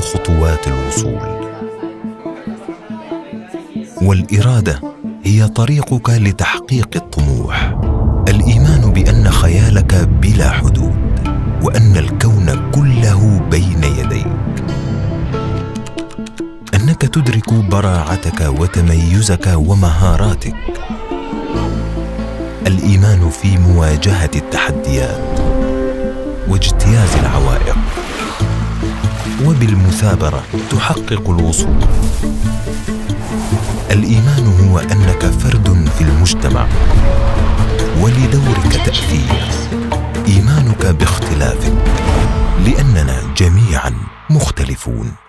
خطوات الوصول. والإرادة هي طريقك لتحقيق الطموح. الإيمان بأن خيالك بلا حدود، وأن الكون كله بين يديك. أنك تدرك براعتك وتميزك ومهاراتك. الإيمان في مواجهة التحديات واجتياز العوائق، وبالمثابرة تحقق الوصول. الإيمان هو أنك فرد في المجتمع، ولدورك تأثير. إيمانك باختلافك، لأننا جميعاً مختلفون.